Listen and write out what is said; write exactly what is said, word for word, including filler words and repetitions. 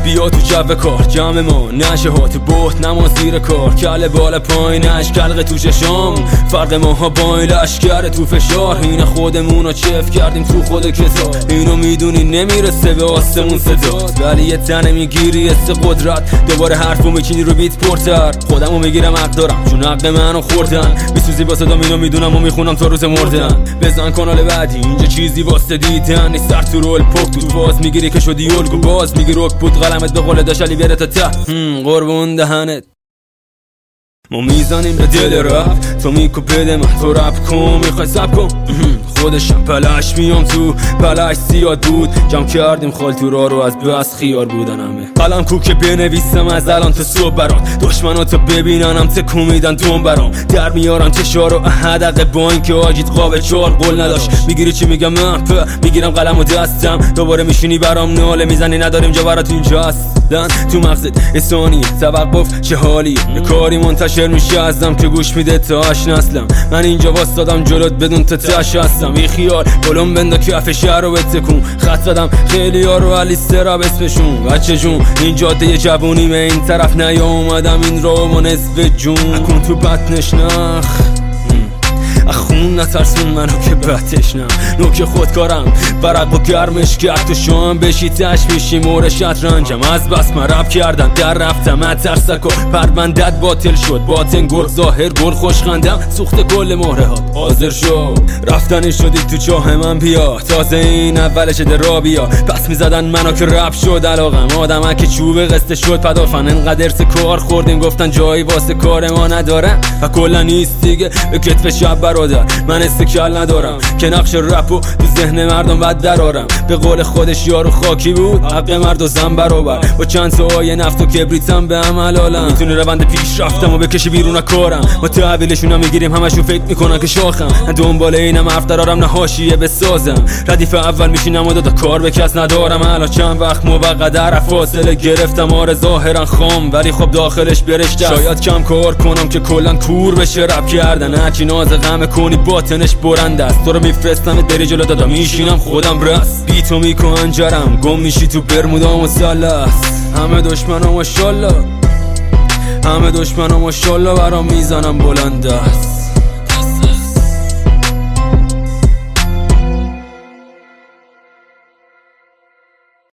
بیا تو جو کار جمع ما نشه ها تو بحت نما زیر کار کله بالا پایینش کلقه تو چشام فرق ماها با این لشکر تو فشار این خودمونو چف کردیم تو خود کتاب اینو میدونی نمیرسه به آسمون صدا ولی یه تنه میگیری است قدرت دوباره حرفو میکنی رو بیت پرتر خودمو میگیرم حق دارم چون حق منو خوردن میسوزی با صدام اینو میدونم و میخونم تا روز مردن بزن کانال بعدی اینجا چیزی واسه دیدن نیست سر تو رول پک تو باز میگیری که شدی الگو باز میگی رک بود قلمت به قول داشت علی بیاره تا ته قربون دهنت ما میزنیم به دل رپ تو میکو بده من تو رپ کن میخوای سب کن خودشم پلش میام تو پلش زیاد بود جمع کردیم خالتورا رو از بس خیار بودن همه قلم کو که بنویسم از الان تا صبح برات دشمناتو ببیننم تکون میدن دوم برام در میارم چشارو حدقه با این که آجید قاب چار قول نداشت میگیری چی میگم من په میگیرم قلم و دستم دوباره میشینی برام ناله میزنی نداریم جا برات اینجا هستن تو مغزت اسانی توقف چه حالی یه کاری منتشر میشه ازم که گوش میده تا اش نسلم من اینجا واسدادم جلوت بدون تا تش هستم بی خیال بلوم بندا کف شهر رو بتکون خط زدم خیلی ها رو علیستراب اسمشون بچه جون این جاده یه جوونی به این طرف نیا اومدم این رو ما نصف جون اکون تو بطنش نخ اخون نترسون منو که بتشنم نوک خودکارم برق و گرمش کرد تو شام بشی تش میشی مور شطرنجم از بس من رب کردم در رفتم اترسک و پروندت باطل شد باطن گل ظاهر گل خوشخندم سوخت گل مهره ها حاضر شد رفتنی شدی تو چاه من بیا تازه این اولش ده را بیا پس میزدن منو که رب شد علاقم آدم که چوب قصه شد پدافن انقدر سه کار خوردیم گفتن جایی واسه کار ما ندارم و کلا نیست دیگه به کتف شب برادر من استکال ندارم که نقش رپو تو ذهن مردم بد درارم به قول خودش یارو خاکی بود حق مرد و زن برابر با چند تا آیه نفت و کبریتم به هم حلالم میتونی روند پیش رفتم و بکشی بیرون کارم ما تحویلشون هم میگیریم همشون فکر میکنن که شاخم دنبال اینم حرف درارم نه حاشیه بسازم ردیف اول میشینم و دوتا کار به کس ندارم الان چند وقت موقع در فاصله گرفتم آره ظاهرا خام ولی خب داخلش برشته شاید کم کار کنم که کلا کور بشه رپ کردن هرچی ناز غم کنی باطنش برنده است تو رو میفرستم بری جلو دادا میشینم خودم رس بی تو میکنن جرم گم میشی تو برمودا مثلث همه دشمنام ماشالله همه دشمنام ماشالله برام میزنم بلند است